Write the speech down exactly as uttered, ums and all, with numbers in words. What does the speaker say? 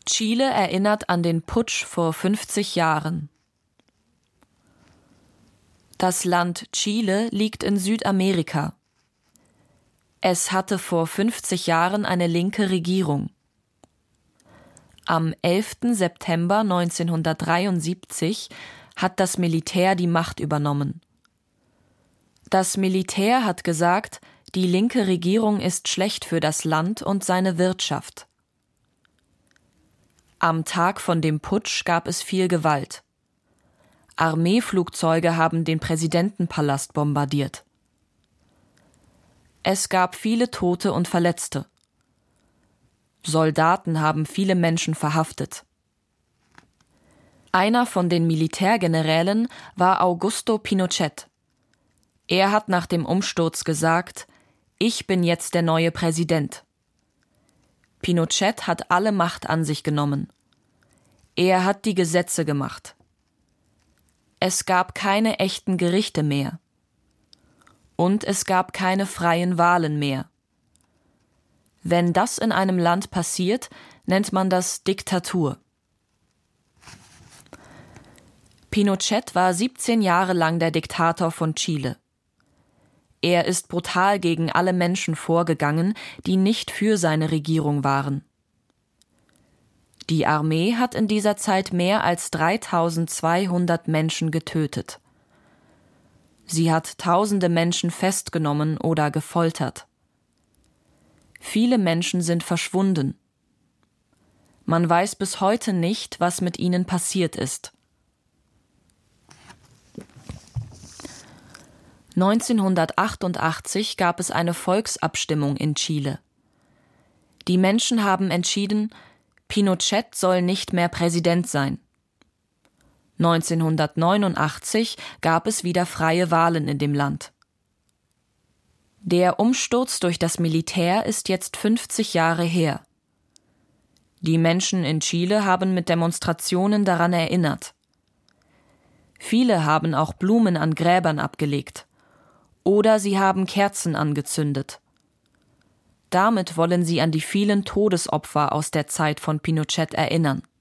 Chile erinnert an den Putsch vor fünfzig Jahren. Das Land Chile liegt in Südamerika. Es hatte vor fünfzig Jahren eine linke Regierung. Am elften September neunzehnhundertdreiundsiebzig hat das Militär die Macht übernommen. Das Militär hat gesagt, die linke Regierung ist schlecht für das Land und seine Wirtschaft. Am Tag von dem Putsch gab es viel Gewalt. Armeeflugzeuge haben den Präsidentenpalast bombardiert. Es gab viele Tote und Verletzte. Soldaten haben viele Menschen verhaftet. Einer von den Militärgenerälen war Augusto Pinochet. Er hat nach dem Umsturz gesagt: Ich bin jetzt der neue Präsident. Pinochet hat alle Macht an sich genommen. Er hat die Gesetze gemacht. Es gab keine echten Gerichte mehr. Und es gab keine freien Wahlen mehr. Wenn das in einem Land passiert, nennt man das Diktatur. Pinochet war siebzehn Jahre lang der Diktator von Chile. Er ist brutal gegen alle Menschen vorgegangen, die nicht für seine Regierung waren. Die Armee hat in dieser Zeit mehr als dreitausendzweihundert Menschen getötet. Sie hat tausende Menschen festgenommen oder gefoltert. Viele Menschen sind verschwunden. Man weiß bis heute nicht, was mit ihnen passiert ist. neunzehnhundertachtundachtzig gab es eine Volksabstimmung in Chile. Die Menschen haben entschieden, Pinochet soll nicht mehr Präsident sein. neunzehnhundertneunundachtzig gab es wieder freie Wahlen in dem Land. Der Umsturz durch das Militär ist jetzt fünfzig Jahre her. Die Menschen in Chile haben mit Demonstrationen daran erinnert. Viele haben auch Blumen an Gräbern abgelegt. Oder sie haben Kerzen angezündet. Damit wollen sie an die vielen Todesopfer aus der Zeit von Pinochet erinnern.